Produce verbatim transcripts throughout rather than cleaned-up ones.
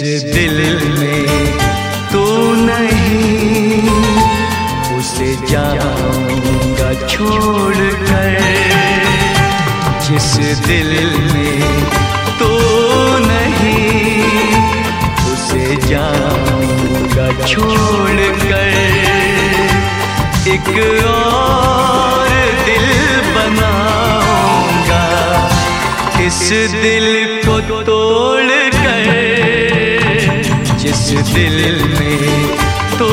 दिल में तू नहीं, उसे जाऊंगा छोड़ कर। जिस दिल में तू नहीं, उसे जाऊंगा छोड़ कर। एक और दिल बनाऊंगा, इस दिल को तोड़ कर। जिस दिल में तू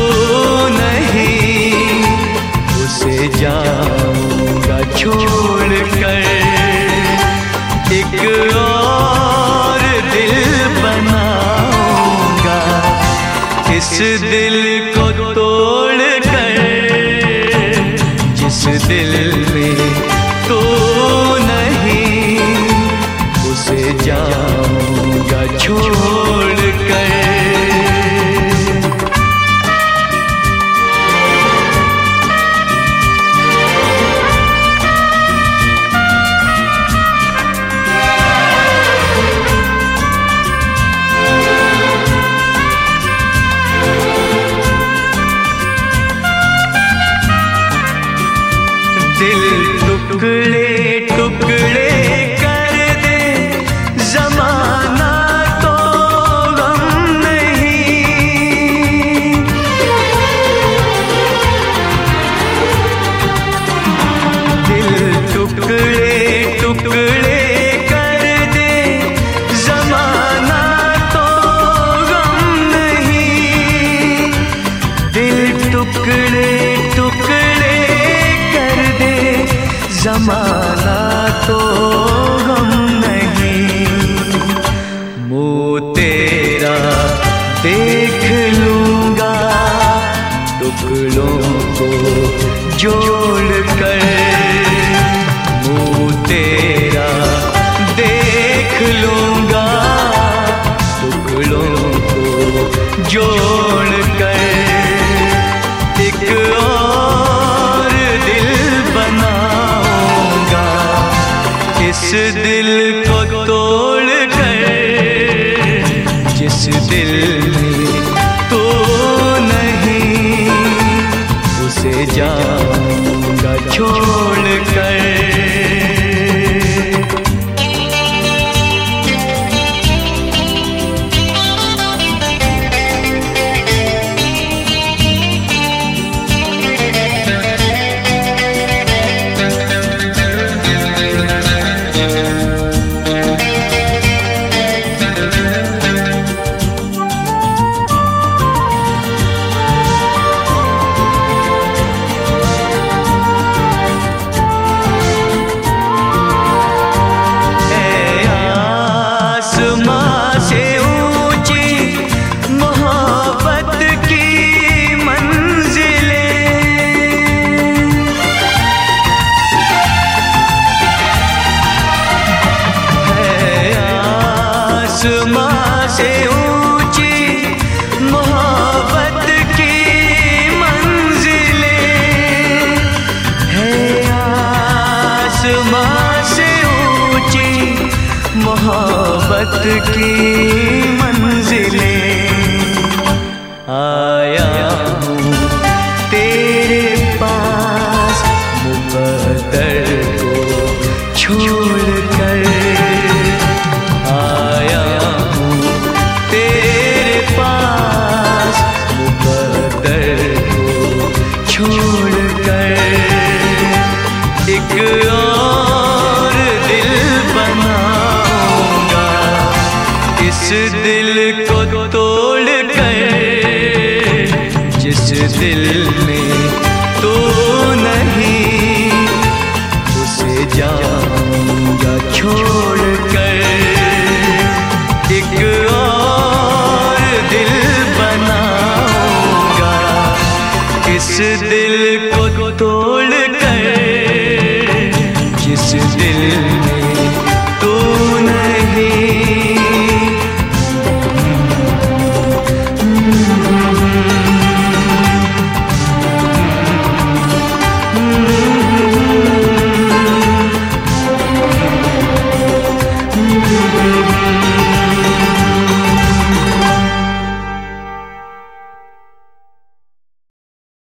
नहीं, उसे जाऊंगा छोड़ कर। एक और दिल बनाऊंगा, इस दिल को तोड़ कर। जिस दिल में तू नहीं, उसे जाऊंगा छोड़ कर। दिल टुकड़े टुकड़े कर दे ज़माना तो गम नहीं। दिल टुकड़े टुकड़े कर दे ज़माना तो गम नहीं। दिल टुकड़े टुकड़े ज़माना तो गम नहीं। मुँह तेरा देख लूँगा, टुकड़ों को जोड़ कर। मुँह तेरा देख लूँगा, टुकड़ों को जोड़ कर। एक और दिल बनाऊंगा, इस दिल को तोड़ कर। जिस दिल में तू नहीं, उसे जाऊंगा छोड़ कर। आसमां से ऊंची मोहब्बत की मंजिलें हैं। आसमां से ऊंची मोहब्बत की मंजिलें। आया हूँ तेरे पास मुक़द्दर को छोड़ कर। आया हूँ तेरे पास मुक़द्दर को छोड़ कर। एक और दिल बनाऊंगा, इस दिल को तोड़ कर। जिस दिल में तू नहीं, उसे जाऊंगा छोड़ कर। एक और दिल बनाऊंगा, इस दिल को तोड़ कर। जिस दिल में